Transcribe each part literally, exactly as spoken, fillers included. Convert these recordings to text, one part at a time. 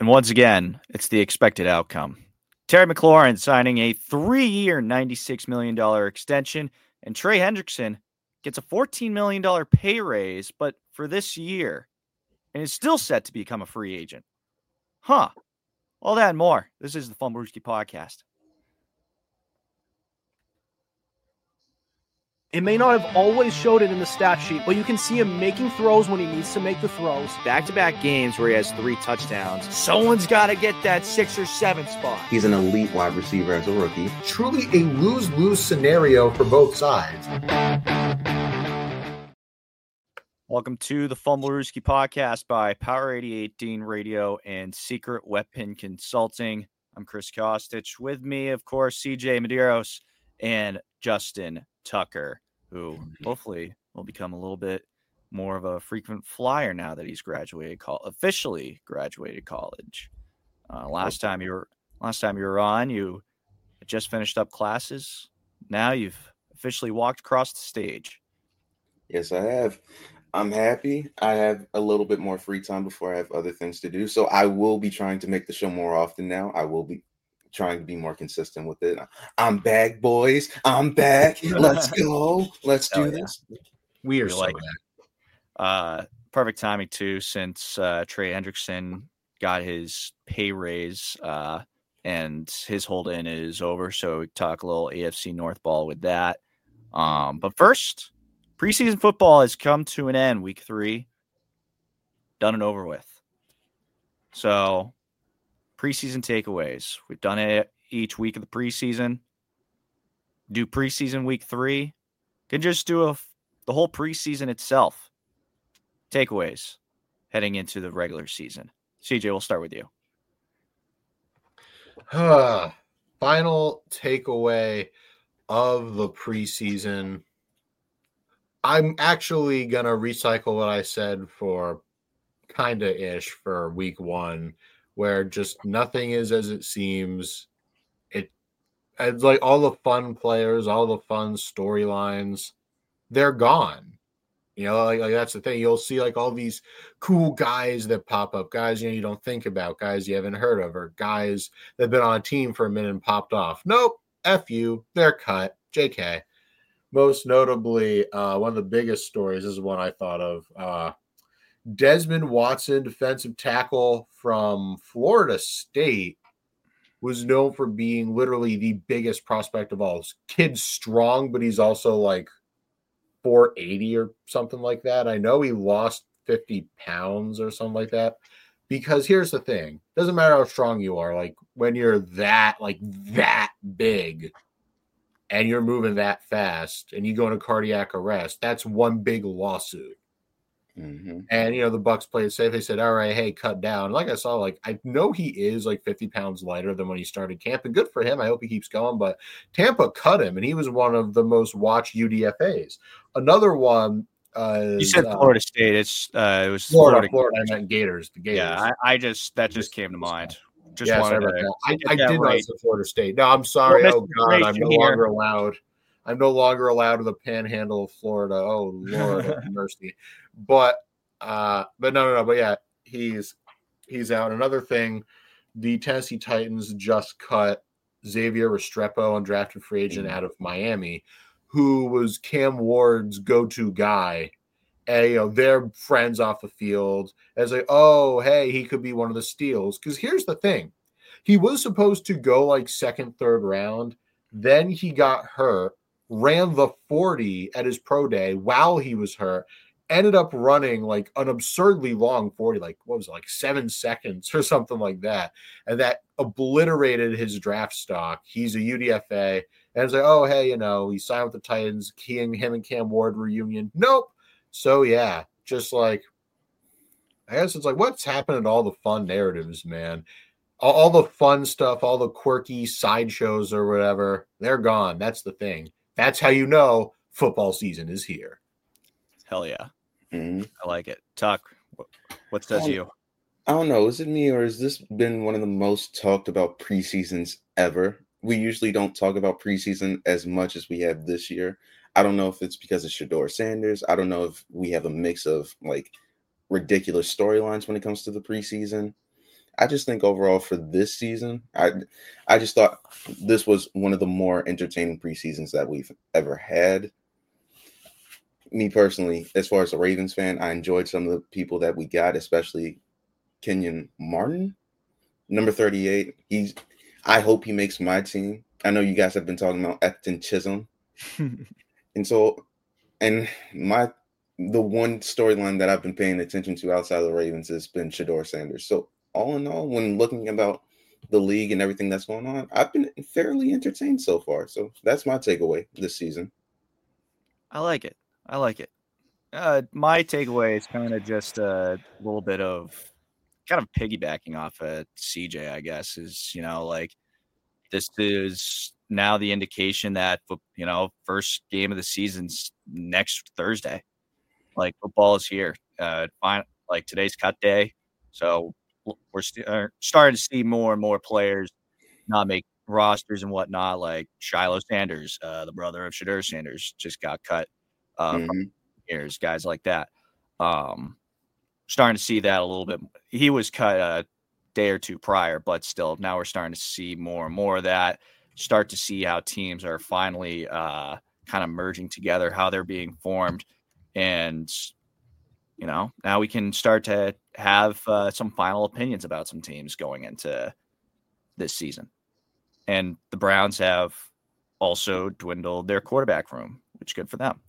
And once again, it's the expected outcome. Terry McLaurin signing a three-year, ninety-six million dollars extension, and Trey Hendrickson gets a fourteen million dollars pay raise, but for this year, and is still set to become a free agent. Huh. All that and more. This is the Fumblerooski Podcast. It may not have always showed it in the stat sheet, but you can see him making throws when he needs to make the throws. Back-to-back games where he has three touchdowns. Someone's got to get that six or seven spot. He's an elite wide receiver as a rookie. Truly a lose-lose scenario for both sides. Welcome to the Fumblerooski Podcast by Power eighty-eight Dean Radio and Secret Weapon Consulting. I'm Chris Kostic. With me, of course, C J Medeiros and Justin Tucker, who hopefully will become a little bit more of a frequent flyer now that he's graduated, col- officially graduated college. Uh, last time you were last time you were on, you had just finished up classes. Now you've officially walked across the stage. Yes, I have. I'm happy. I have a little bit more free time before I have other things to do. So I will be trying to make the show more often now. I will be trying to be more consistent with it. I'm back, boys. I'm back. Let's go. Let's do yeah. this. We are We so like back. Uh, perfect timing too, since uh, Trey Hendrickson got his pay raise uh, and his hold in is over. So we talk a little A F C North ball with that. Um, but first, preseason football has come to an end. Week three, done and over with. So preseason takeaways. We've done it each week of the preseason. Do preseason week three. Can just do a, the whole preseason itself. Takeaways heading into the regular season. C J, we'll start with you. Final takeaway of the preseason. I'm actually going to recycle what I said for kind of ish for week one, where just nothing is as it seems. It it's like all the fun players, all the fun storylines, they're gone. You know, like, like that's the thing. You'll see like all these cool guys that pop up, guys you know you don't think about, guys you haven't heard of, or guys that've been on a team for a minute and popped off. Nope, F you, they're cut. J K. Most notably, uh, one of the biggest stories, this is one I thought of, uh, Desmond Watson, defensive tackle from Florida State, was known for being literally the biggest prospect of all. This kid's strong, but he's also like four eighty or something like that. I know he lost fifty pounds or something like that. Because here's the thing. Doesn't matter how strong you are. Like when you're that, like that big, and you're moving that fast and you go into cardiac arrest, that's one big lawsuit. Mm-hmm. And, you know, the Bucks played safe. They said, all right, hey, cut down. Like I saw, like, I know he is like fifty pounds lighter than when he started camp, and good for him. I hope he keeps going. But Tampa cut him, and he was one of the most watched U D F As. Another one. Uh, You said uh, Florida State. It's uh, it was Florida, Florida. Florida. I meant Gators. The Gators. Yeah, I, I just that just came to mind. Just yeah, wanted sorry to. about that. I, get I that did right. not say Florida State. No, I'm sorry. Well, oh, God. I'm no here. longer allowed. I'm no longer allowed to the panhandle of Florida. Oh, Lord have mercy. But, uh, but no, no, no. But yeah, he's he's out. Another thing, the Tennessee Titans just cut Xavier Restrepo, undrafted free agent out of Miami, who was Cam Ward's go-to guy. And, you know, they're friends off the field. As like, oh, hey, he could be one of the steals. Because here's the thing. He was supposed to go like second, third round. Then he got hurt, ran the forty at his pro day while he was hurt, ended up running like an absurdly long forty, like what was it, like seven seconds or something like that. And that obliterated his draft stock. He's a U D F A. And it's like, oh, hey, you know, he signed with the Titans. He and him and Cam Ward reunion. Nope. So, yeah, just like, I guess it's like, what's happened to all the fun narratives, man? All, all the fun stuff, all the quirky sideshows or whatever, they're gone. That's the thing. That's how you know football season is here. Hell yeah. Mm-hmm. I like it. Tuck, what, what says Um, you? I don't know. Is it me or has this been one of the most talked about preseasons ever? We usually don't talk about preseason as much as we have this year. I don't know if it's because of Shedeur Sanders. I don't know if we have a mix of like ridiculous storylines when it comes to the preseason. I just think overall for this season, I I just thought this was one of the more entertaining preseasons that we've ever had. Me personally, as far as a Ravens fan, I enjoyed some of the people that we got, especially Kenyon Martin, number thirty-eight. He's I hope he makes my team. I know you guys have been talking about Efton Chisholm. And so and my the one storyline that I've been paying attention to outside of the Ravens has been Shedeur Sanders. So all in all, when looking about the league and everything that's going on, I've been fairly entertained so far. So that's my takeaway this season. I like it. I like it. Uh, my takeaway is kind of just a little bit of kind of piggybacking off of C J, I guess, is, you know, like this is now the indication that, you know, first game of the season's next Thursday. Like football is here. Uh, fine, like today's cut day. So we're st- uh, starting to see more and more players not make rosters and whatnot. Like Shiloh Sanders, uh, the brother of Shedeur Sanders, just got cut. Uh, Mm-hmm. years, guys like that. Um, starting to see that a little bit. He was cut a day or two prior, but still, now we're starting to see more and more of that. Start to see how teams are finally uh, kind of merging together, how they're being formed, and you know, now we can start to have uh, some final opinions about some teams going into this season. And the Browns have also dwindled their quarterback room, which is good for them.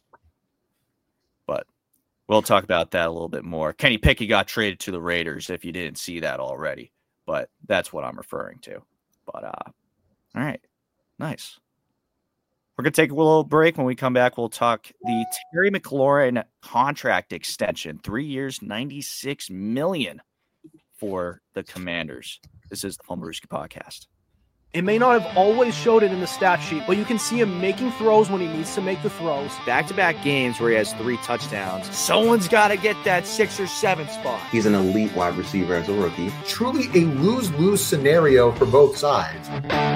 But we'll talk about that a little bit more. Kenny Pickett got traded to the Raiders, if you didn't see that already. But that's what I'm referring to. But, uh, all right. Nice. We're going to take a little break. When we come back, we'll talk the Terry McLaurin contract extension. Three years, ninety-six million dollars for the Commanders. This is the Fumblerooski Podcast. It may not have always showed it in the stat sheet, but you can see him making throws when he needs to make the throws. Back-to-back games where he has three touchdowns. Someone's got to get that six or seven spot. He's an elite wide receiver as a rookie. Truly a lose-lose scenario for both sides.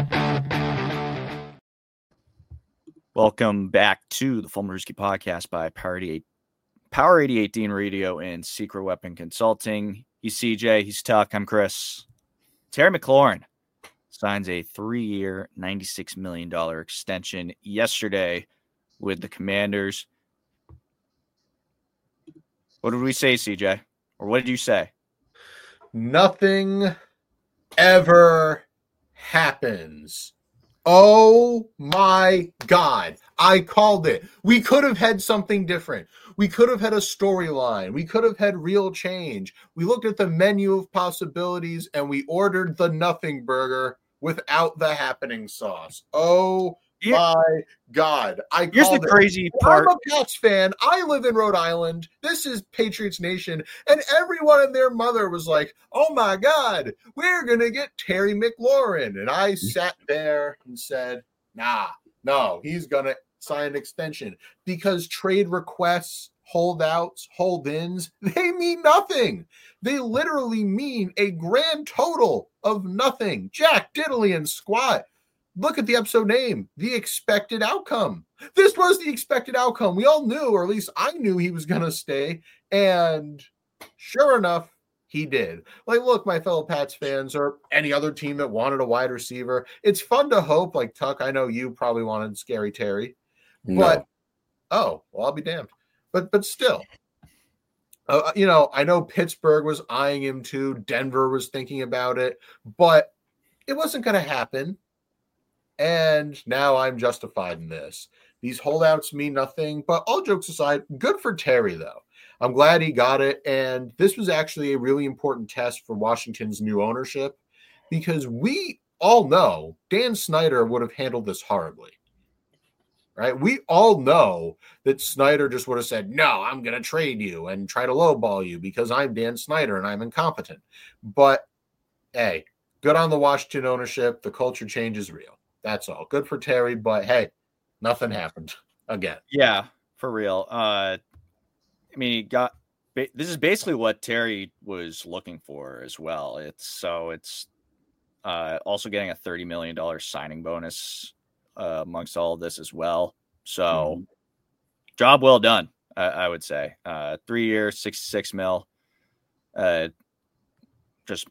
Welcome back to the Fumblerooski Podcast by Power eighty-eight, Power eighty-eight Dean Radio and Secret Weapon Consulting. He's C J. He's Tuck. I'm Chris. Terry McLaurin signs a three-year, ninety-six million dollars extension yesterday with the Commanders. What did we say, C J? Or what did you say? Nothing ever happens. Oh my God. I called it. We could have had something different. We could have had a storyline. We could have had real change. We looked at the menu of possibilities and we ordered the nothing burger without the happening sauce. Oh Here, my God. I here's the called it. crazy And part. I'm a Pats fan. I live in Rhode Island. This is Patriots Nation. And everyone and their mother was like, oh my God, we're going to get Terry McLaurin. And I sat there and said, nah, no, he's going to sign an extension because trade requests, holdouts, hold-ins, they mean nothing. They literally mean a grand total of nothing. Jack, diddly, and squat. Look at the episode name, The Expected Outcome. This was the expected outcome. We all knew, or at least I knew he was going to stay. And sure enough, he did. Like, look, my fellow Pats fans or any other team that wanted a wide receiver, it's fun to hope, like Tuck, I know you probably wanted Scary Terry. No. But, oh, well, I'll be damned. But, but still, uh, you know, I know Pittsburgh was eyeing him too. Denver was thinking about it, but it wasn't going to happen. And now I'm justified in this. These holdouts mean nothing, but all jokes aside, good for Terry, though. I'm glad he got it. And this was actually a really important test for Washington's new ownership because we all know Dan Snyder would have handled this horribly. Right? We all know that Snyder just would have said, no, I'm going to trade you and try to lowball you because I'm Dan Snyder and I'm incompetent. But, hey, good on the Washington ownership. The culture change is real. That's all. Good for Terry, but hey, nothing happened again. Yeah, for real. Uh, I mean, he got this is basically what Terry was looking for as well. It's so it's uh, also getting a thirty million dollars signing bonus uh, amongst all of this as well. So, mm-hmm. job well done, I, I would say. Uh, three years, sixty-six mil. Uh, just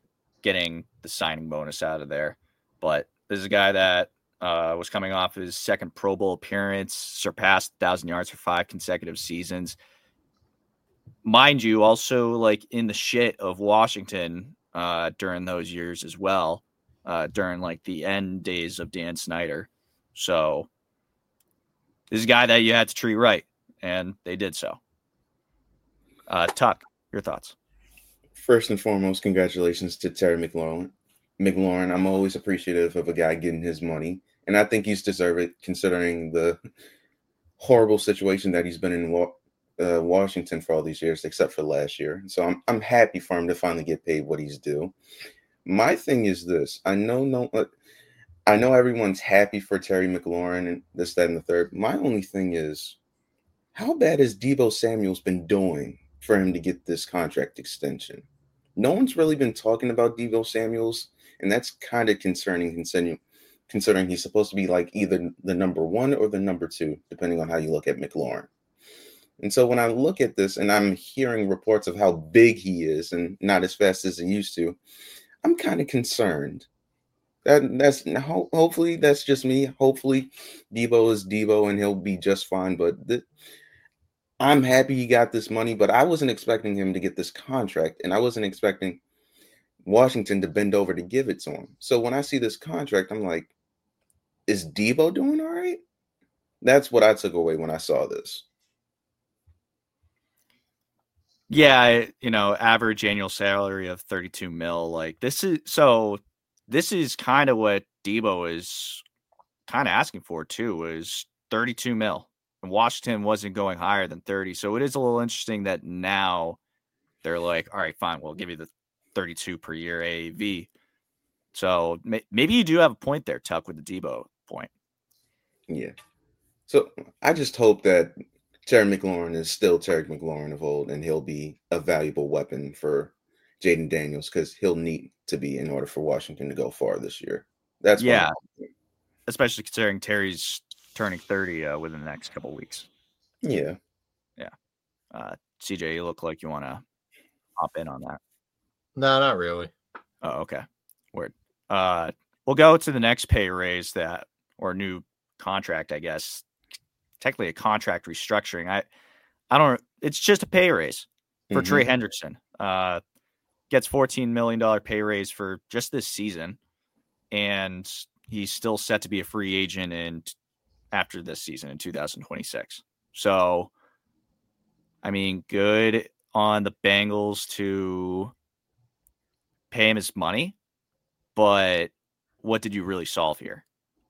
getting the signing bonus out of there. But this is a guy that uh, was coming off his second Pro Bowl appearance, surpassed one thousand yards for five consecutive seasons. Mind you, also like in the shit of Washington uh, during those years as well, uh, during like the end days of Dan Snyder. So this is a guy that you had to treat right, and they did so. Uh, Tuck, your thoughts? First and foremost, congratulations to Terry McLaurin. McLaurin, I'm always appreciative of a guy getting his money, and I think he's deserved it considering the horrible situation that he's been in uh, Washington for all these years, except for last year. So I'm I'm happy for him to finally get paid what he's due. My thing is this: I know no, I know everyone's happy for Terry McLaurin and this, that, and the third. My only thing is, how bad has Deebo Samuel's been doing for him to get this contract extension? No one's really been talking about Deebo Samuel's, and that's kind of concerning considering, considering he's supposed to be like either the number one or the number two, depending on how you look at McLaurin. And so when I look at this and I'm hearing reports of how big he is and not as fast as he used to, I'm kind of concerned. That that's ho- hopefully that's just me. Hopefully Deebo is Deebo and he'll be just fine. But th- I'm happy he got this money, but I wasn't expecting him to get this contract, and I wasn't expecting Washington to bend over to give it to him. So when I see this contract, I'm like, is Deebo doing all right? That's what I took away when I saw this. Yeah, you know, average annual salary of thirty-two mil. Like this is so. This is kind of what Deebo is kind of asking for too. Is thirty-two mil, and Washington wasn't going higher than thirty. So it is a little interesting that now they're like, all right, fine, we'll give you the thirty-two per year A A V. So may- maybe you do have a point there, Tuck, with the Deebo point. Yeah. So I just hope that Terry McLaurin is still Terry McLaurin of old, and he'll be a valuable weapon for Jaden Daniels because he'll need to be in order for Washington to go far this year. That's yeah, especially considering Terry's turning thirty uh, within the next couple of weeks. Yeah, yeah. Uh, C J, you look like you want to hop in on that. No, not really. Oh, okay. Word. Uh, we'll go to the next pay raise that or new contract, I guess. Technically, a contract restructuring. I, I don't. It's just a pay raise for mm-hmm. Trey Hendrickson. Uh, gets fourteen million dollars pay raise for just this season, and he's still set to be a free agent in after this season in two thousand twenty-six. So, I mean, good on the Bengals to pay him his money, but what did you really solve here?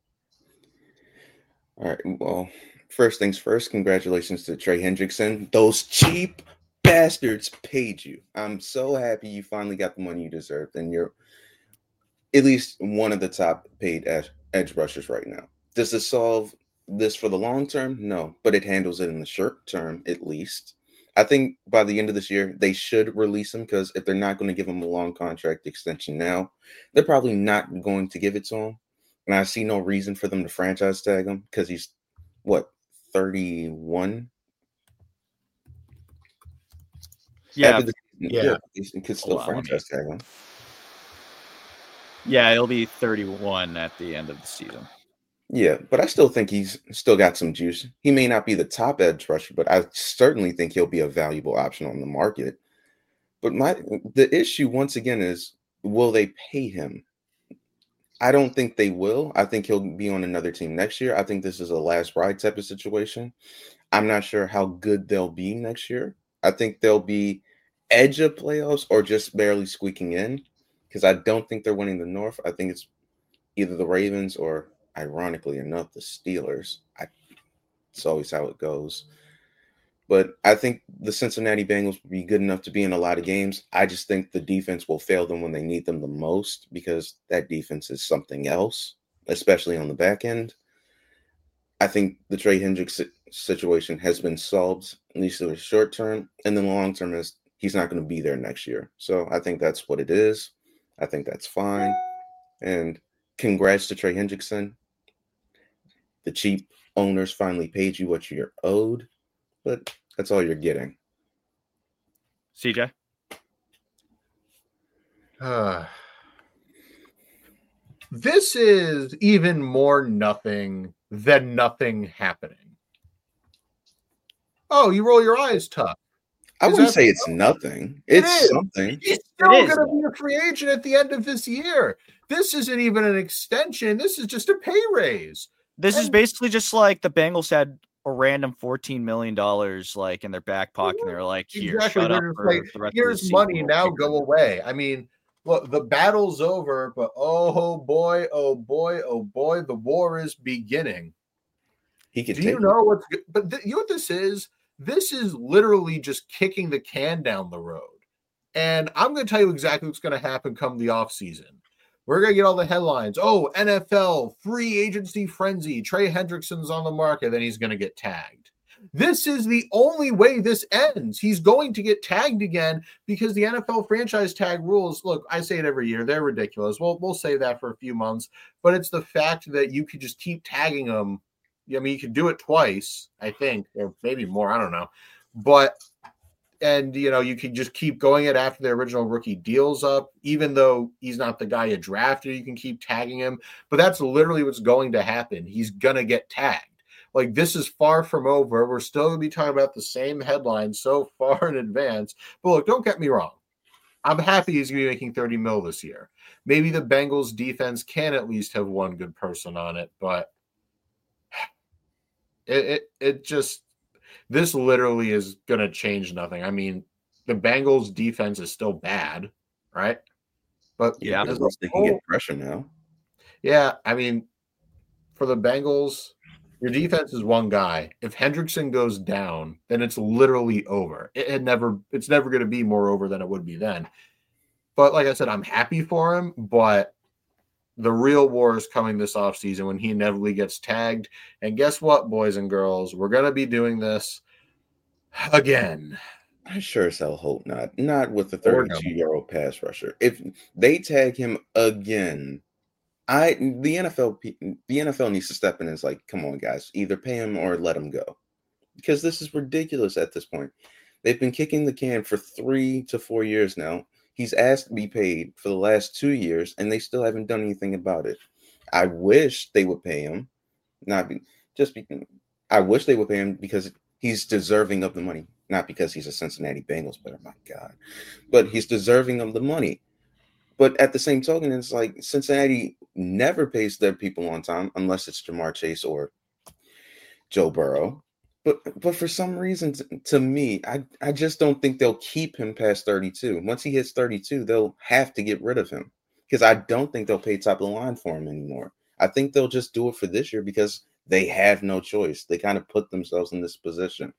All right. Well, first things first, congratulations to Trey Hendrickson. Those cheap bastards paid you. I'm so happy you finally got the money you deserved, and you're at least one of the top paid edge, edge rushers right now. Does this solve this for the long term? No, but it handles it in the short term at least. I think by the end of this year, they should release him because if they're not going to give him a long contract extension now, they're probably not going to give it to him. And I see no reason for them to franchise tag him because he's, what, thirty-one? Yeah. The, yeah. yeah. You could still oh, franchise tag him. Yeah, it'll be thirty-one at the end of the season. Yeah, but I still think he's still got some juice. He may not be the top edge rusher, but I certainly think he'll be a valuable option on the market. But my the issue, once again, is will they pay him? I don't think they will. I think he'll be on another team next year. I think this is a last ride type of situation. I'm not sure how good they'll be next year. I think they'll be edge of playoffs or just barely squeaking in because I don't think they're winning the North. I think it's either the Ravens or, ironically enough, the Steelers. I, it's always how it goes. But I think the Cincinnati Bengals will be good enough to be in a lot of games. I just think the defense will fail them when they need them the most because that defense is something else, especially on the back end. I think the Trey Hendricks situation has been solved, at least in the short term. And then the long term is he's not going to be there next year. So I think that's what it is. I think that's fine. And congrats to Trey Hendrickson. The cheap owners finally paid you what you're owed, but that's all you're getting. C J? Uh, This is even more nothing than nothing happening. Oh, you roll your eyes tough. I Is wouldn't that say it's nothing. It It's is. something. He's still It is, going to be a free agent at the end of this year. This isn't even an extension. This is just a pay raise. This is And- basically just like the Bengals had a random fourteen million dollars like in their back pocket. And they're like, here, Exactly. shut They're up just for like, the rest here's of the money, season. now We'll go away. I mean, look, the battle's over, but oh boy, oh boy, oh boy, the war is beginning. He can Do take you it. know what's good? But th- you know what this is? This is literally just kicking the can down the road. And I'm going to tell you exactly what's going to happen come the offseason. We're going to get all the headlines. Oh, N F L free agency frenzy. Trey Hendrickson's on the market. Then he's going to get tagged. This is the only way this ends. He's going to get tagged again because the N F L franchise tag rules, look, I say it every year, they're ridiculous. We'll, we'll say that for a few months. But it's the fact that you could just keep tagging them. I mean, you could do it twice, I think, or maybe more. I don't know. But, and, you know, you can just keep going it after the original rookie deal's up, even though he's not the guy you drafted, you can keep tagging him. But that's literally what's going to happen. He's going to get tagged. Like, this is far from over. We're still going to be talking about the same headlines so far in advance. But look, don't get me wrong. I'm happy he's going to be making thirty mil this year. Maybe the Bengals defense can at least have one good person on it, but It, it it just this literally is going to change nothing. I mean, the Bengals defense is still bad, right? But Yeah. But as at a least they can whole- get pressure now. yeah, I mean, for the Bengals, your defense is one guy. If Hendrickson goes down, then it's literally over. It, it never it's never going to be more over than it would be then. But like I said, I'm happy for him, but the real war is coming this offseason when he inevitably gets tagged. And guess what, boys and girls? We're going to be doing this again. I sure as hell hope not. Not with the Or no. thirty-two-year-old pass rusher. If they tag him again, I the N F L pe- the N F L needs to step in and is like, come on, guys, either pay him or let him go, because this is ridiculous at this point. They've been kicking the can for three to four years now. He's asked to be paid for the last two years, and they still haven't done anything about it. I wish they would pay him, not be, just be, I wish they would pay him because he's deserving of the money, not because he's a Cincinnati Bengals player. My God, but he's deserving of the money. But at the same token, it's like Cincinnati never pays their people on time unless it's Jamar Chase or Joe Burrow. But but for some reason, to, to me, I, I just don't think they'll keep him past thirty-two. Once he hits thirty-two, they'll have to get rid of him because I don't think they'll pay top of the line for him anymore. I think they'll just do it for this year because they have no choice. They kind of put themselves in this position.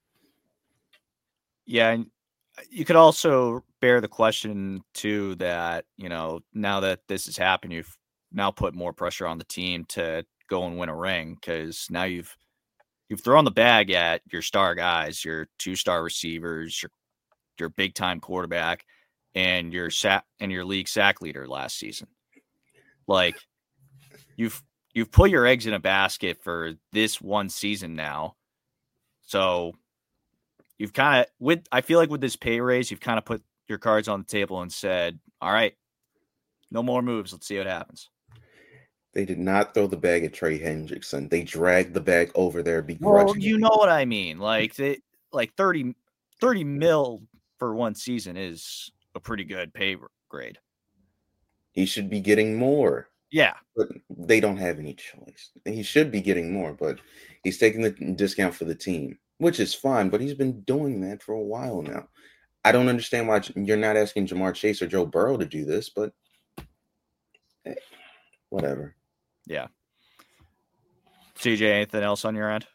Yeah, and you could also bear the question too that, you know, now that this has happened, you've now put more pressure on the team to go and win a ring because now you've you've thrown the bag at your star guys, your two-star receivers, your your big-time quarterback, and your sack and your league sack leader last season. Like you've you've put your eggs in a basket for this one season now. So you've kind of with I feel like with this pay raise, you've kind of put your cards on the table and said, all right, no more moves. Let's see what happens. They did not throw the bag at Trey Hendrickson. They dragged the bag over there Well, begrudgingly. you know what I mean. Like they like thirty, thirty mil for one season is a pretty good pay grade. He should be getting more. Yeah. But they don't have any choice. He should be getting more, but he's taking the discount for the team, which is fine, but he's been doing that for a while now. I don't understand why you're not asking Jamar Chase or Joe Burrow to do this, but hey, whatever. Yeah. C J, anything else on your end?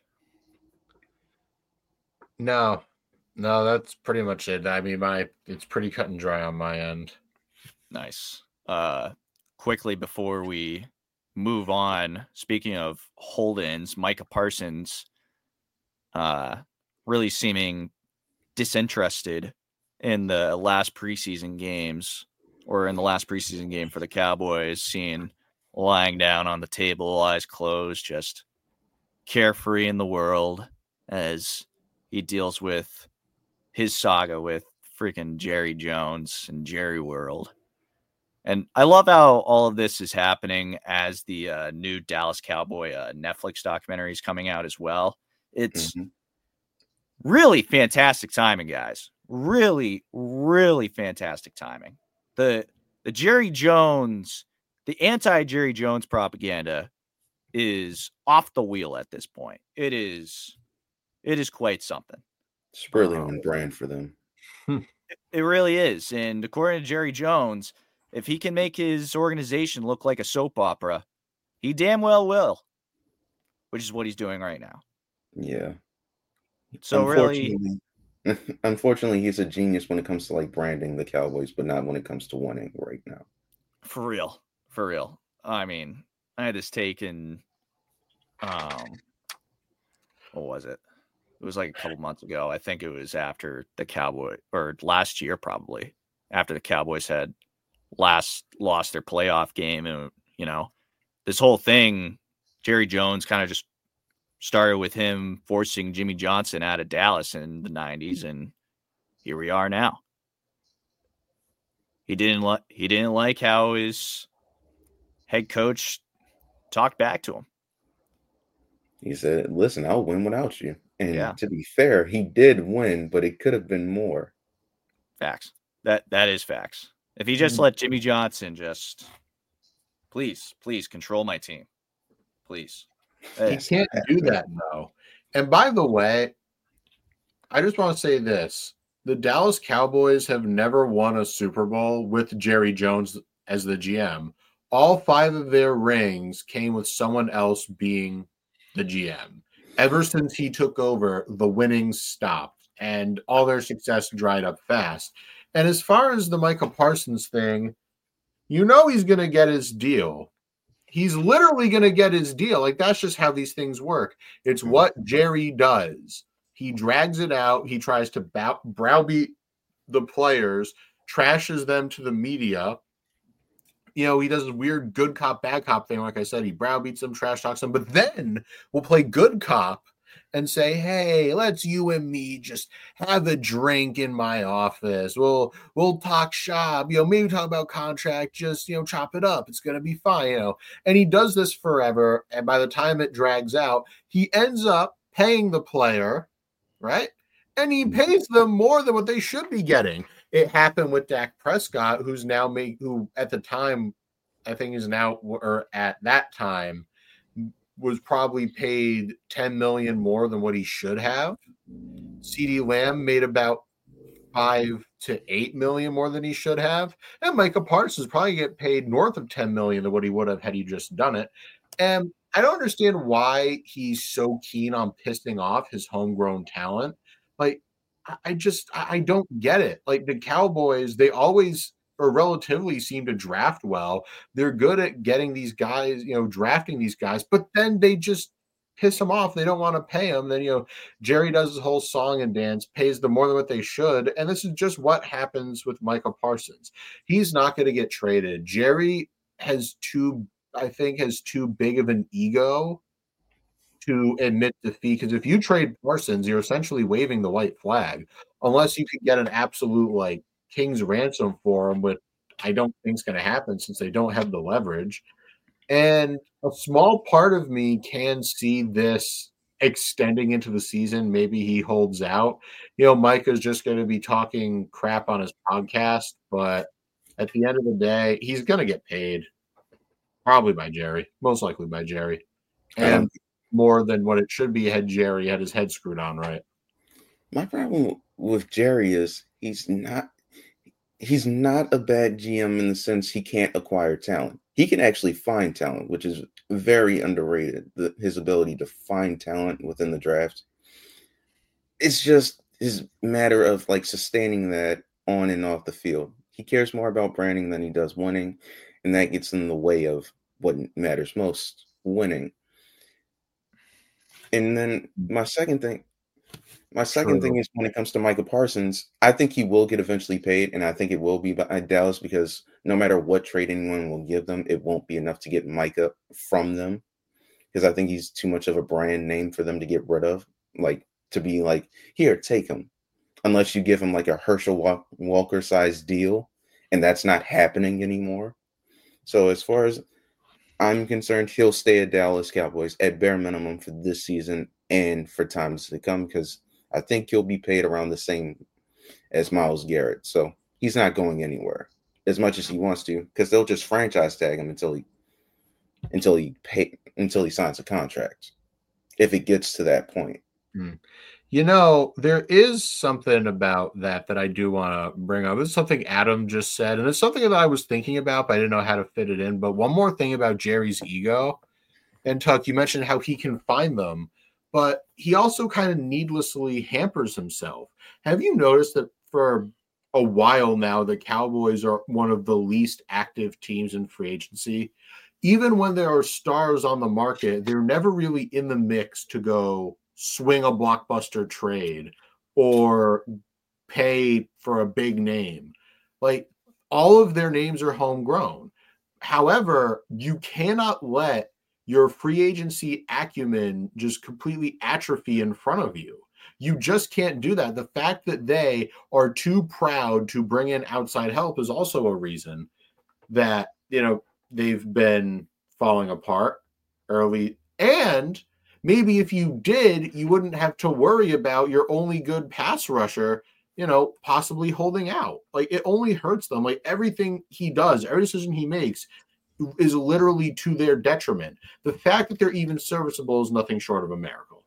No, no, that's pretty much it. I mean, my it's pretty cut and dry on my end. Nice. Uh, quickly before we move on, speaking of hold-ins, Micah Parsons uh, really seeming disinterested in the last preseason games or in the last preseason game for the Cowboys, seeing lying down on the table, eyes closed, just carefree in the world as he deals with his saga with freaking Jerry Jones and Jerry World. And I love how all of this is happening as the uh, new Dallas Cowboy uh, Netflix documentary is coming out as well. It's Mhm. really fantastic timing, guys. Really, really fantastic timing. The the Jerry Jones, the anti-Jerry Jones propaganda is off the wheel at this point. It is it is quite something. It's really Um, on brand for them. It really is. And according to Jerry Jones, if he can make his organization look like a soap opera, he damn well will, which is what he's doing right now. Yeah. So really, Unfortunately, unfortunately, he's a genius when it comes to like branding the Cowboys, but not when it comes to winning right now. for real, for real. I mean, I had this taken, um, what was it? It was like a couple months ago. I think it was after the Cowboy, or last year probably, after the Cowboys had last lost their playoff game. And, you know, this whole thing, Jerry Jones kind of just started with him forcing Jimmy Johnson out of Dallas in the nineties, and here we are now. He didn't like he didn't like how his head coach talked back to him. He said, "Listen, I'll win without you." And Yeah. to be fair, he did win, but it could have been more. Facts. That that is facts. If he just Mm. let Jimmy Johnson just please, please control my team. Please. He Yes, can't I- do that though. And by the way, I just want to say this. The Dallas Cowboys have never won a Super Bowl with Jerry Jones as the G M. All five of their rings came with someone else being the G M. Ever since he took over, the winnings stopped and all their success dried up fast. And as far as the Micah Parsons thing, you know he's going to get his deal. He's literally going to get his deal. Like, that's just how these things work. It's what Jerry does. He drags it out. He tries to bow, browbeat the players, trashes them to the media. You know, he does this weird good cop, bad cop thing. Like I said, he browbeats them, trash talks them, but then we'll play good cop and say, hey, let's you and me just have a drink in my office. We'll we'll talk shop, you know, maybe talk about contract, just, you know, chop it up. It's going to be fine, you know. And he does this forever. And by the time it drags out, he ends up paying the player, right? And he pays them more than what they should be getting. It happened with Dak Prescott, who's now make who at the time, I think is now or at that time was probably paid ten million more than what he should have. CeeDee Lamb made about five to eight million more than he should have. And Micah Parsons probably get paid north of ten million than what he would have had he just done it. And I don't understand why he's so keen on pissing off his homegrown talent. Like, I just, I don't get it. Like, the Cowboys, they always or relatively seem to draft well. They're good at getting these guys, you know, drafting these guys, but then they just piss them off. They don't want to pay them. Then, you know, Jerry does his whole song and dance, pays them more than what they should. And this is just what happens with Micah Parsons. He's not going to get traded. Jerry has too, I think, has too big of an ego to admit defeat, because if you trade Parsons, you're essentially waving the white flag, unless you could get an absolute like king's ransom for him, which I don't think is going to happen since they don't have the leverage. And a small part of me can see this extending into the season. Maybe he holds out. You know, Micah's just going to be talking crap on his podcast, but at the end of the day, he's going to get paid, probably by Jerry, most likely by Jerry. And Um, more than what it should be had Jerry had his head screwed on right. My problem with Jerry is he's not he's not a bad G M in the sense he can't acquire talent. He can actually find talent, which is very underrated. The, his ability to find talent within the draft. It's just his matter of like sustaining that on and off the field. He cares more about branding than he does winning, and that gets in the way of what matters most, winning. And then my second thing, my second True. thing is when it comes to Micah Parsons, I think he will get eventually paid, and I think it will be by Dallas because no matter what trade anyone will give them, it won't be enough to get Micah from them because I think he's too much of a brand name for them to get rid of, like to be like, here, take him, unless you give him like a Herschel Walker sized deal, and that's not happening anymore. So as far as I'm concerned, he'll stay at Dallas Cowboys at bare minimum for this season and for times to come, because I think he'll be paid around the same as Myles Garrett. So he's not going anywhere as much as he wants to, because they'll just franchise tag him until he until he pay until he signs a contract, if it gets to that point. Hmm. You know, there is something about that that I do want to bring up. This is something Adam just said, and it's something that I was thinking about, but I didn't know how to fit it in. But one more thing about Jerry's ego, and Tuck, you mentioned how he can find them, but he also kind of needlessly hampers himself. Have you noticed that for a while now, the Cowboys are one of the least active teams in free agency? Even when there are stars on the market, they're never really in the mix to go swing a blockbuster trade or pay for a big name. Like, all of their names are homegrown. However, you cannot let your free agency acumen just completely atrophy in front of you. You just can't do that. The fact that they are too proud to bring in outside help is also a reason that, you know, they've been falling apart early. And maybe if you did, you wouldn't have to worry about your only good pass rusher, you know, possibly holding out. Like, it only hurts them. Like, everything he does, every decision he makes is literally to their detriment. The fact that they're even serviceable is nothing short of a miracle.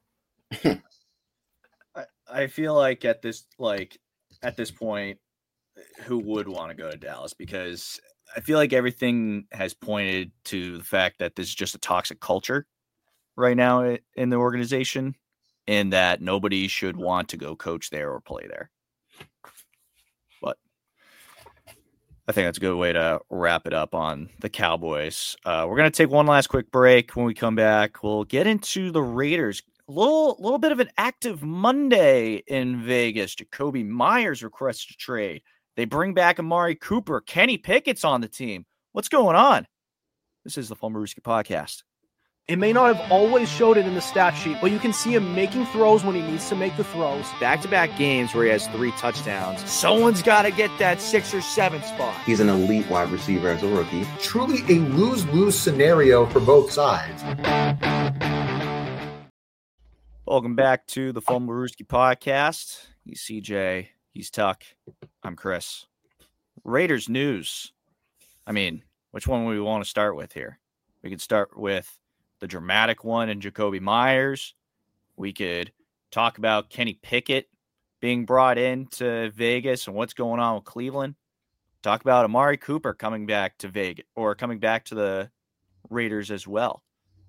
I, I feel like at this, like at this point, who would want to go to Dallas? Because I feel like everything has pointed to the fact that this is just a toxic culture right now in the organization, and that nobody should want to go coach there or play there. But I think that's a good way to wrap it up on the Cowboys. Uh, we're going to take one last quick break. When we come back, we'll get into the Raiders. A little, little bit of an active Monday in Vegas. Jakobi Meyers requests a trade. They bring back Amari Cooper. Kenny Pickett's on the team. What's going on? This is the Fulmeruski Podcast. It may not have always showed it in the stat sheet, but you can see him making throws when he needs to make the throws. Back-to-back games where he has three touchdowns. Someone's got to get that six or seven spot. He's an elite wide receiver as a rookie. Truly a lose-lose scenario for both sides. Welcome back to the Fulmeruski Podcast. He's C J. He's Tuck. I'm Chris. Raiders news. I mean, which one we want to start with here? We could start with the dramatic one in Jakobi Meyers. We could talk about Kenny Pickett being brought into Vegas and what's going on with Cleveland. Talk about Amari Cooper coming back to Vegas or coming back to the Raiders as well.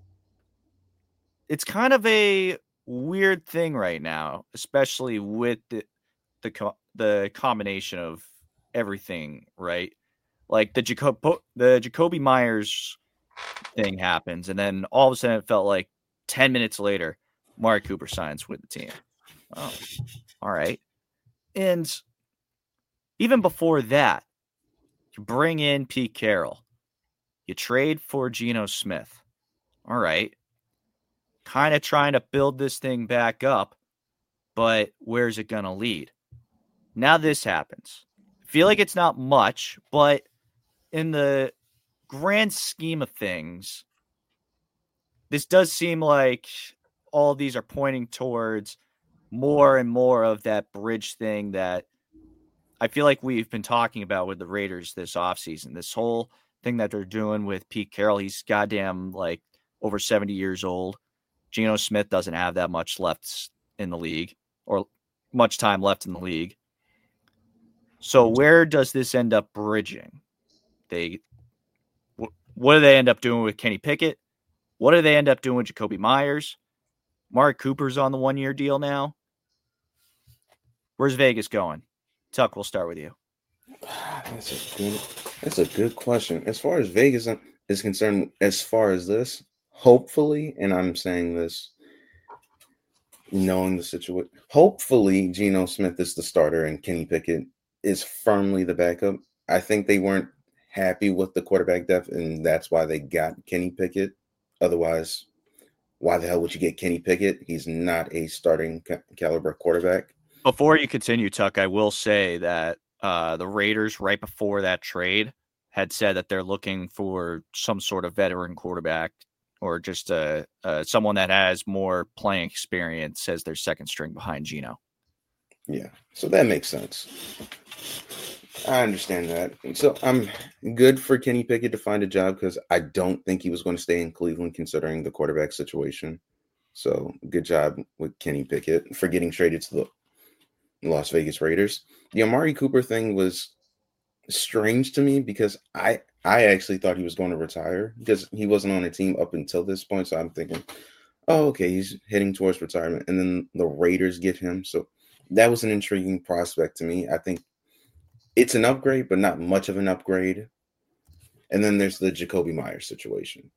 It's kind of a weird thing right now, especially with the the, co- the combination of everything, right? Like the Jacob the Jakobi Meyers thing happens, and then all of a sudden it felt like ten minutes later, Amari Cooper signs with the team. Oh, all right. And even before that, you bring in Pete Carroll. You trade for Geno Smith. All right. Kind of trying to build this thing back up, but where's it going to lead? Now this happens. I feel like it's not much, but in the grand scheme of things, this does seem like all of these are pointing towards more and more of that bridge thing that I feel like we've been talking about with the Raiders this offseason. This whole thing that they're doing with Pete Carroll, he's goddamn like over seventy years old. Geno Smith doesn't have that much left in the league or much time left in the league. So where does this end up bridging? They, what do they end up doing with Kenny Pickett? What do they end up doing with Jakobi Meyers? Amari Cooper's on the one-year deal now. Where's Vegas going? Tuck, we'll start with you. That's a good, that's a good question. As far as Vegas is concerned, as far as this, hopefully, and I'm saying this knowing the situation, hopefully Geno Smith is the starter and Kenny Pickett is firmly the backup. I think they weren't happy with the quarterback depth, and that's why they got Kenny Pickett. Otherwise, why the hell would you get Kenny Pickett? He's not a starting ca- caliber quarterback. Before you continue, Tuck, I will say that uh, the Raiders right before that trade had said that they're looking for some sort of veteran quarterback or just uh, uh, someone that has more playing experience as their second string behind Geno. Yeah, so that makes sense. I understand that. So I'm good for Kenny Pickett to find a job because I don't think he was going to stay in Cleveland considering the quarterback situation. So good job with Kenny Pickett for getting traded to the Las Vegas Raiders. The Amari Cooper thing was strange to me because I I actually thought he was going to retire because he wasn't on a team up until this point. So I'm thinking, oh, okay, he's heading towards retirement. And then the Raiders get him. So that was an intriguing prospect to me. I think it's an upgrade, but not much of an upgrade. And then there's the Jakobi Meyers situation.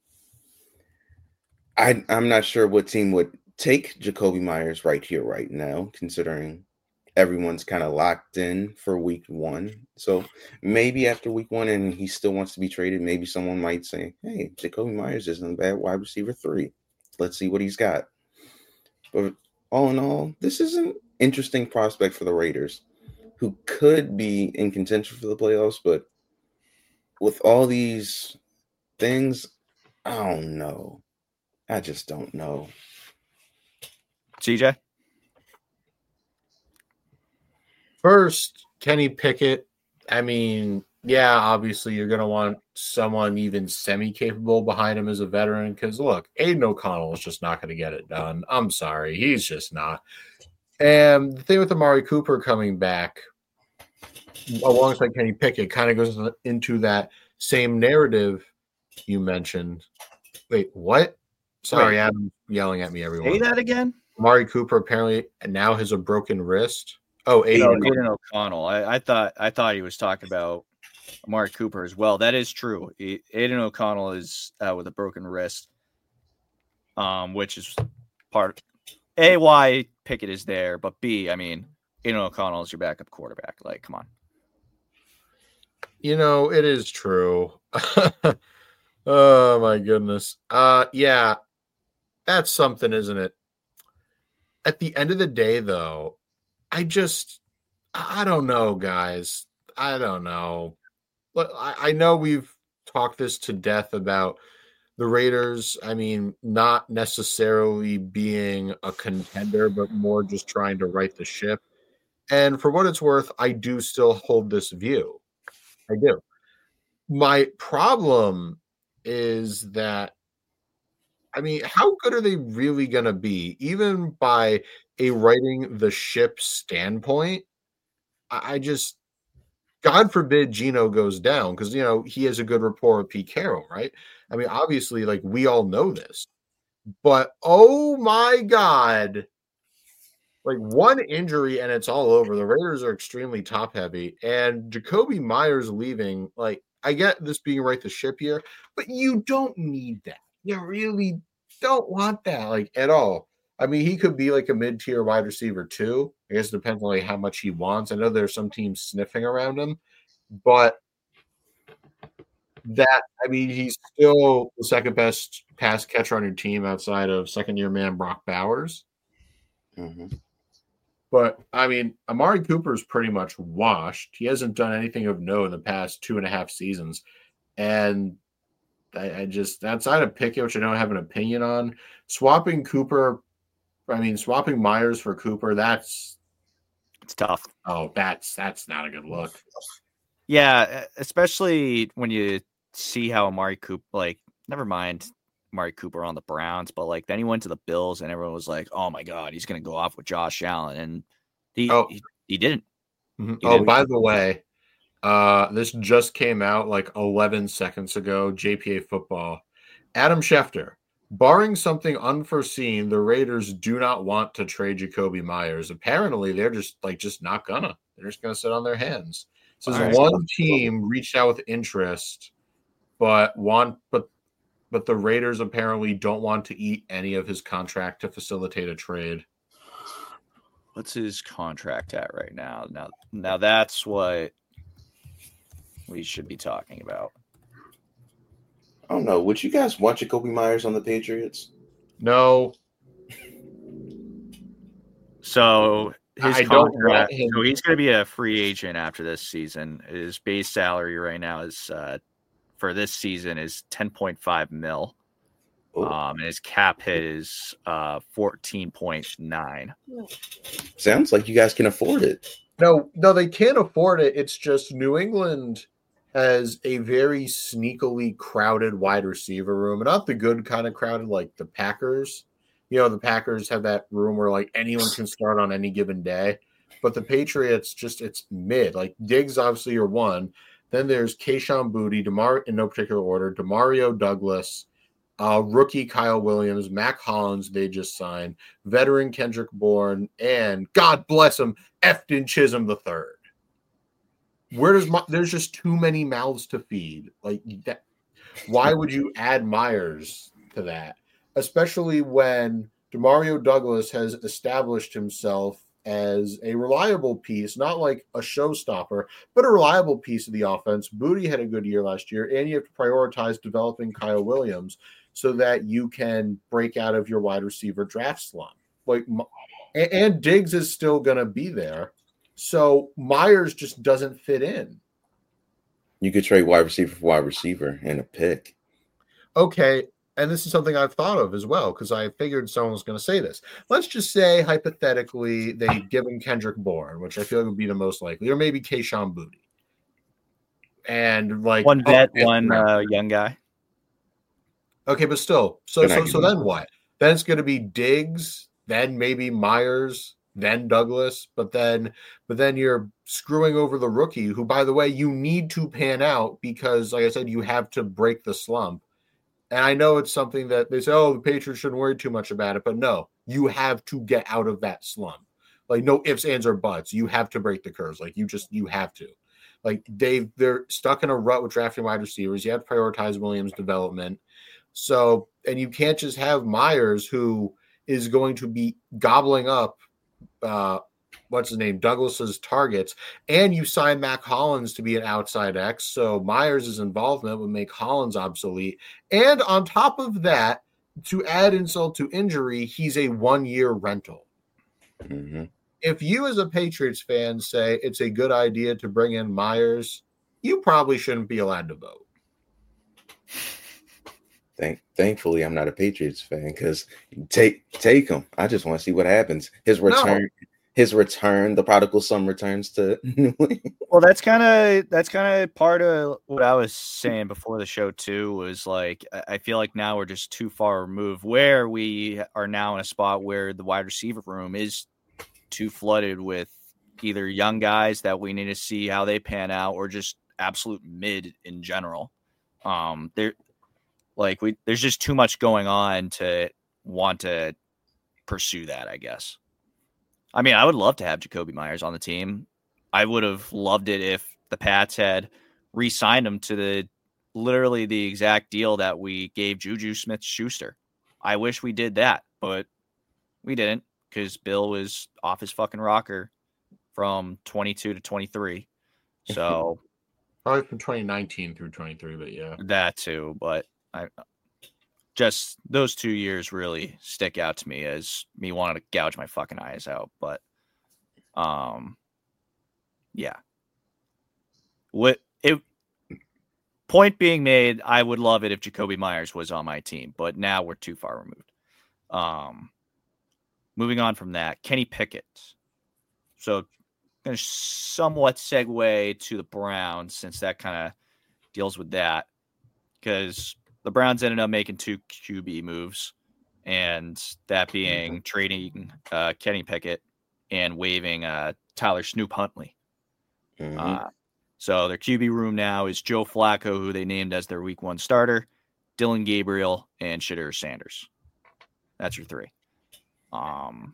I, I'm not sure what team would take Jakobi Meyers right here, right now, considering everyone's kind of locked in for week one. So maybe after week one and he still wants to be traded, maybe someone might say, hey, Jakobi Meyers isn't a bad wide receiver three. Let's see what he's got. But all in all, this is an interesting prospect for the Raiders, who could be in contention for the playoffs, but with all these things, I don't know. I just don't know. C J? First, Kenny Pickett. I mean, yeah, obviously you're going to want someone even semi-capable behind him as a veteran because, look, Aiden O'Connell is just not going to get it done. I'm sorry. He's just not. And the thing with Amari Cooper coming back alongside Kenny Pickett kind of goes into that same narrative you mentioned. Wait, what? Sorry, Wait. Adam yelling at me, everyone. Say that again? Amari Cooper apparently now has a broken wrist. Oh, Aiden. No, Aiden O'Connell. I, I thought I thought he was talking about Amari Cooper as well. That is true. He, Aiden O'Connell is uh, with a broken wrist, um, which is part A, why Pickett is there, but B, I mean, Aiden O'Connell is your backup quarterback. Like, come on. You know, it is true. Oh, my goodness. Uh, yeah, that's something, isn't it? At the end of the day, though, I just, I don't know, guys. I don't know. But I, I know we've talked this to death about the Raiders. I mean, not necessarily being a contender, but more just trying to right the ship. And for what it's worth, I do still hold this view. I do. My problem is that, I mean, how good are they really going to be? Even by a righting the ship standpoint, I, I just, God forbid Geno goes down because, you know, he has a good rapport with Pete Carroll, right? I mean, obviously, like, we all know this. But, oh, my God, like, one injury and it's all over. The Raiders are extremely top-heavy. And Jakobi Meyers leaving, like, I get this being right the ship here, but you don't need that. You really don't want that, like, at all. I mean, he could be like a mid-tier wide receiver too. I guess it depends on like how much he wants. I know there's some teams sniffing around him, but that, I mean, he's still the second best pass catcher on your team outside of second-year man Brock Bowers. Mm-hmm. But, I mean, Amari Cooper is pretty much washed. He hasn't done anything of note in the past two and a half seasons. And I, I just, outside of Pickett, which I don't have an opinion on, swapping Cooper, I mean, swapping Myers for Cooper, that's... It's tough. Oh, that's that's not a good look. Yeah, especially when you see how Amari Cooper, like, never mind Amari Cooper on the Browns, but like then he went to the Bills and everyone was like, "Oh my God, he's going to go off with Josh Allen," and he oh. he, he didn't. Mm-hmm. He oh, didn't. by the way, uh, this just came out like eleven seconds ago. J P A Football, Adam Schefter. Barring something unforeseen, the Raiders do not want to trade Jakobi Meyers. Apparently, they're just like just not gonna. They're just gonna sit on their hands. So Right. one team reached out with interest, but want but but the Raiders apparently don't want to eat any of his contract to facilitate a trade. What's his contract at right now? Now, now that's what we should be talking about. I don't know. Would you guys want Jakobi Meyers on the Patriots? No. So his I don't contract. want him. So he's going to be a free agent after this season. His base salary right now is uh, for this season is ten point five mil. Oh. Um, and his cap hit is uh fourteen point nine. Sounds like you guys can afford it. No, no, they can't afford it. It's just New England has a very sneakily crowded wide receiver room, and not the good kind of crowded like the Packers. You know, the Packers have that room where like anyone can start on any given day, but the Patriots just it's mid. Like Diggs obviously are one. Then there's Kayshon Boutte, Demar in no particular order, Demario Douglas, uh, rookie Kyle Williams, Mac Hollins they just signed, veteran Kendrick Bourne, and God bless him, Efton Chisholm the third. Where does my, there's just too many mouths to feed. Like that, why would you add Myers to that? Especially when Demario Douglas has established himself as a reliable piece, not like a showstopper, but a reliable piece of the offense. Boutte had a good year last year, and you have to prioritize developing Kyle Williams so that you can break out of your wide receiver draft slump. Like, and, and Diggs is still going to be there. So Myers just doesn't fit in. You could trade wide receiver for wide receiver and a pick. Okay, and this is something I've thought of as well because I figured someone was going to say this. Let's just say, hypothetically, they give him Kendrick Bourne, which I feel like would be the most likely, or maybe Kayshon Boutte. And like one vet, oh, one uh, young guy. Okay, but still, so so so then what? Then it's going to be Diggs, then maybe Myers, then Douglas, but then but then you're screwing over the rookie who, by the way, you need to pan out because, like I said, you have to break the slump. And I know it's something that they say, oh, the Patriots shouldn't worry too much about it, but no, you have to get out of that slump. Like no ifs, ands, or buts. You have to break the curse. Like you just you have to. Like they they're stuck in a rut with drafting wide receivers. You have to prioritize Williams' development. So, and you can't just have Myers who is going to be gobbling up uh, what's his name, Douglas's targets, and you sign Mac Hollins to be an outside X. So Myers' involvement would make Hollins obsolete. And on top of that, to add insult to injury, he's a one-year rental. Mm-hmm. If you as a Patriots fan say it's a good idea to bring in Myers, you probably shouldn't be allowed to vote. Thank, thankfully, I'm not a Patriots fan because take take him. I just want to see what happens. His return, no. his return, the prodigal son returns to New England. Well, that's kind of that's kind of part of what I was saying before the show too. Was like I feel like now we're just too far removed. Where we are now in a spot where the wide receiver room is too flooded with either young guys that we need to see how they pan out, or just absolute mid in general. Um, there. Like we, there's just too much going on to want to pursue that, I guess. I mean, I would love to have Jakobi Meyers on the team. I would have loved it if the Pats had re-signed him to the literally the exact deal that we gave Juju Smith-Schuster. I wish we did that, but we didn't because Bill was off his fucking rocker from twenty-two to twenty-three. So probably from twenty nineteen through twenty-three, but yeah, that too. But I just those two years really stick out to me as me wanting to gouge my fucking eyes out. But, um, yeah. What it point being made, I would love it if Jakobi Meyers was on my team, but now we're too far removed. Um, moving on from that, Kenny Pickett. So, going to somewhat segue to the Browns since that kind of deals with that, because the Browns ended up making two Q B moves, and that being mm-hmm. trading uh, Kenny Pickett and waiving uh, Tyler Snoop Huntley. Mm-hmm. Uh, so their Q B room now is Joe Flacco, who they named as their week one starter, Dylan Gabriel, and Shedeur Sanders. That's your three. Um,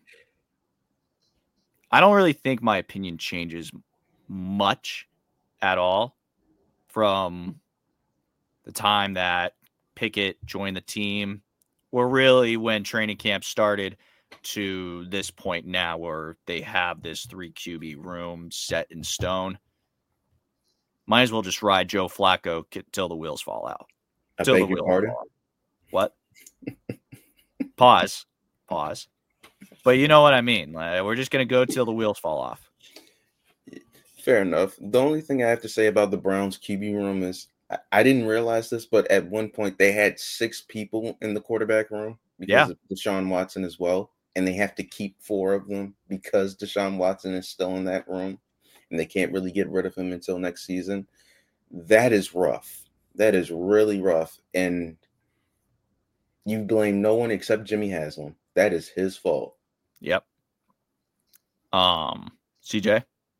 I don't really think my opinion changes much at all from the time that Pickett joined the team, or really when training camp started, to this point now where they have this three Q B room set in stone. Might as well just ride Joe Flacco till the wheels fall out. I till beg the your pardon? What? Pause. Pause. but you know what I mean. Like, we're just going to go till the wheels fall off. Fair enough. The only thing I have to say about the Browns Q B room is I, I didn't realize this, but at one point they had six people in the quarterback room because Yeah. of Deshaun Watson as well. And they have to keep four of them because Deshaun Watson is still in that room and they can't really get rid of him until next season. That is rough. That is really rough. And you blame no one except Jimmy Haslam. That is his fault. Yep. Um, C J?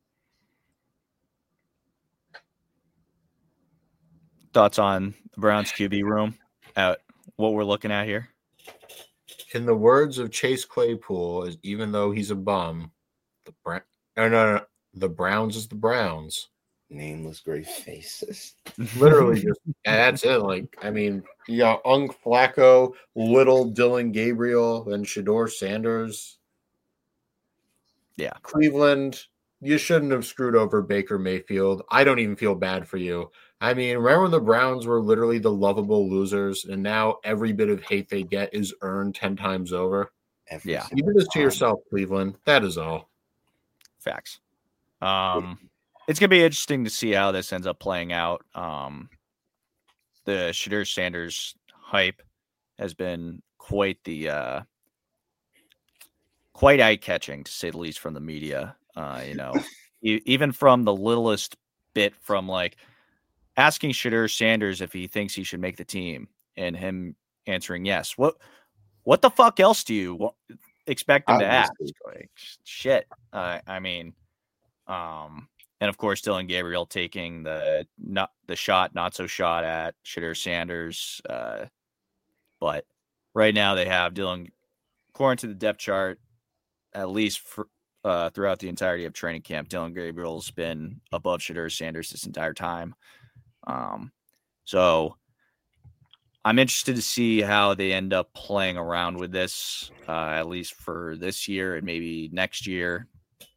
Thoughts on the Browns Q B room at what we're looking at here? In the words of Chase Claypool, is even though he's a bum, the Brown, no, no, no, the Browns is the Browns. Nameless gray faces. Literally, just and that's it. Like, I mean, you got Unk Flacco, little Dylan Gabriel, and Shador Sanders. Yeah, Cleveland, you shouldn't have screwed over Baker Mayfield. I don't even feel bad for you. I mean, remember when the Browns were literally the lovable losers, and now every bit of hate they get is earned ten times over? Every Yeah. You did this to yourself, Cleveland. That is all. facts. Um, it's gonna be interesting to see how this ends up playing out. Um, the Shedeur Sanders hype has been quite the uh, quite eye catching, to say the least, from the media. Uh, you know, e- even from the littlest bit, from like asking Shedeur Sanders if he thinks he should make the team, and him answering yes. What what the fuck else do you wa- expect him to ask? Obviously. Like, shit. Uh, I mean, um, and of course, Dylan Gabriel taking the not the shot, not so shot at Shedeur Sanders. Uh, but right now they have Dylan, according to the depth chart, at least for, uh, throughout the entirety of training camp, Dylan Gabriel's been above Shedeur Sanders this entire time. Um, so I'm interested to see how they end up playing around with this, uh, at least for this year and maybe next year.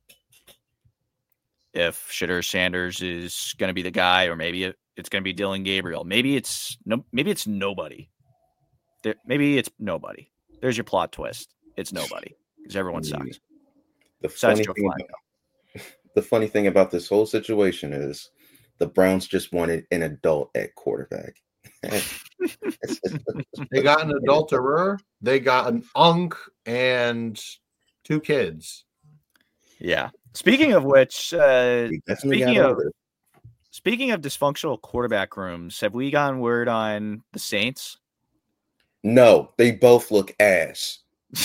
If Shedeur Sanders is going to be the guy, or maybe it, it's going to be Dylan Gabriel. Maybe it's no, maybe it's nobody. There, maybe it's nobody. There's your plot twist. It's nobody because everyone sucks. The Besides funny Joe thing Flacco. about, the funny thing about this whole situation is the Browns just wanted an adult at quarterback. They got an adulterer, they got an unk, and two kids. Yeah. Speaking of which, uh, He definitely speaking got of older. speaking of dysfunctional quarterback rooms, have we gotten word on the Saints? No, they both look ass.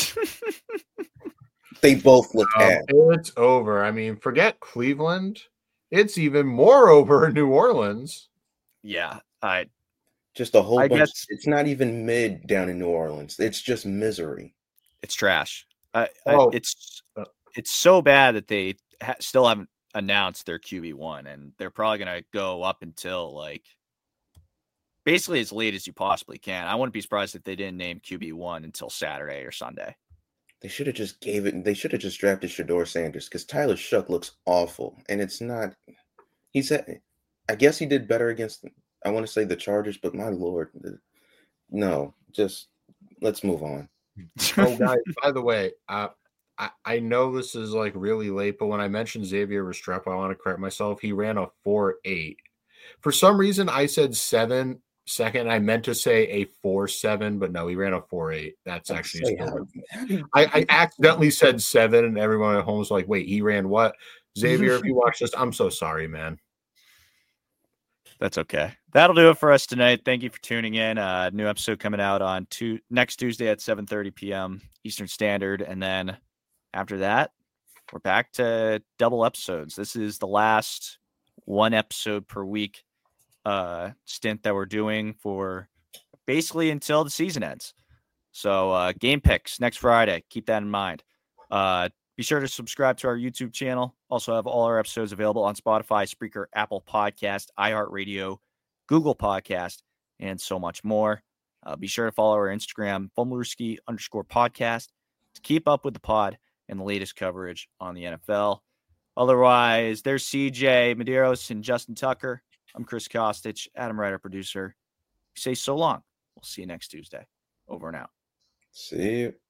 They both look Um, ass. it's over. I mean, forget Cleveland. It's even more over in New Orleans. Yeah, I Just a whole I bunch. guess- It's not even mid down in New Orleans. It's just misery. it's trash. I, Oh. I, it's it's so bad that they ha- still haven't announced their Q B one, and they're probably going to go up until like basically as late as you possibly can. I wouldn't be surprised if they didn't name Q B one until Saturday or Sunday. They should have just gave it. They should have just drafted Shedeur Sanders because Tyler Shuck looks awful, and it's not. He said, I guess he did better against. I want to say the Chargers, but my lord, the, no. Just let's move on. Oh, guys, by the way, uh, I, I know this is like really late, but when I mentioned Xavier Restrepo, I want to correct myself. He ran a four eight. For some reason, I said seven second. I meant to say a four seven, but no, he ran a four eight. That's actually Say, still how- how did- I, I accidentally said seven, and everyone at home was like, wait, he ran what? Xavier, if you watch this, I'm so sorry, man. That's okay. That'll do it for us tonight. Thank you for tuning in. Uh, new episode coming out on two, next Tuesday at seven thirty p.m. Eastern Standard. And then after that, we're back to double episodes. This is the last one episode per week uh, stint that we're doing for basically until the season ends. So uh, game picks next Friday. Keep that in mind. Uh, be sure to subscribe to our YouTube channel. Also have all our episodes available on Spotify, Spreaker, Apple Podcast, iHeartRadio, Google Podcast, and so much more. Uh, be sure to follow our Instagram, Fumblerski underscore podcast, to keep up with the pod and the latest coverage on the N F L. Otherwise, there's C J Medeiros and Justin Tucker. I'm Chris Kostic, Adam Ryder, producer. We say so long. We'll see you next Tuesday. Over and out. See you.